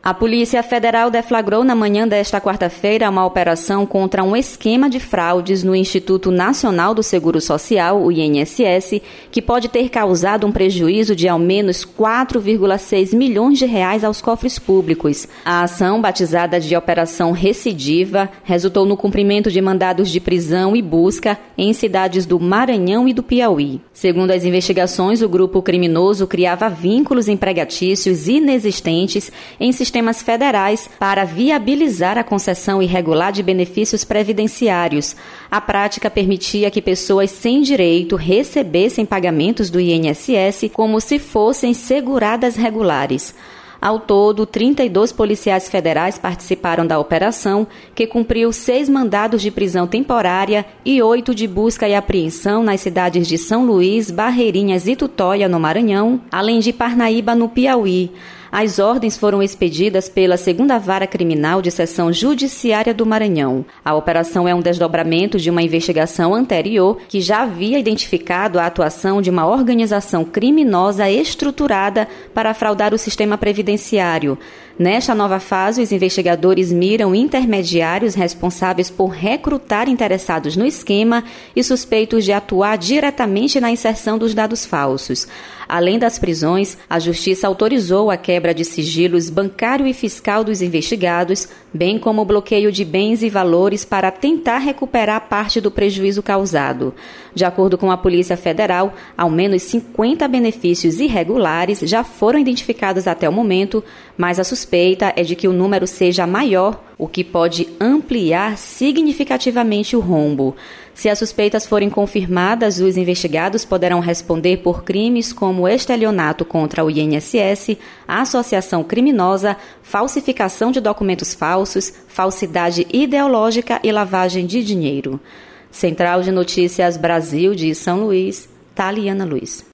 A Polícia Federal deflagrou na manhã desta quarta-feira uma operação contra um esquema de fraudes no Instituto Nacional do Seguro Social, o INSS, que pode ter causado um prejuízo de ao menos 4,6 milhões de reais aos cofres públicos. A ação, batizada de Operação Recidiva, resultou no cumprimento de mandados de prisão e busca em cidades do Maranhão e do Piauí. Segundo as investigações, o grupo criminoso criava vínculos empregatícios inexistentes em sistemas federais para viabilizar a concessão irregular de benefícios previdenciários. A prática permitia que pessoas sem direito recebessem pagamentos do INSS como se fossem seguradas regulares. Ao todo, 32 policiais federais participaram da operação, que cumpriu 6 mandados de prisão temporária e 8 de busca e apreensão nas cidades de São Luís, Barreirinhas e Tutóia, no Maranhão, além de Parnaíba, no Piauí. As ordens foram expedidas pela 2ª Vara Criminal de Seção Judiciária do Maranhão. A operação é um desdobramento de uma investigação anterior que já havia identificado a atuação de uma organização criminosa estruturada para fraudar o sistema previdenciário. Nesta nova fase, os investigadores miram intermediários responsáveis por recrutar interessados no esquema e suspeitos de atuar diretamente na inserção dos dados falsos. Além das prisões, a Justiça autorizou a quebra de sigilos bancário e fiscal dos investigados, bem como o bloqueio de bens e valores para tentar recuperar parte do prejuízo causado. De acordo com a Polícia Federal, ao menos 50 benefícios irregulares já foram identificados até o momento, mas a suspeita é de que o número seja maior, o que pode ampliar significativamente o rombo. Se as suspeitas forem confirmadas, os investigados poderão responder por crimes como estelionato contra o INSS, associação criminosa, falsificação de documentos falsos, falsidade ideológica e lavagem de dinheiro. Central de Notícias Brasil de São Luís, Taliana Luiz.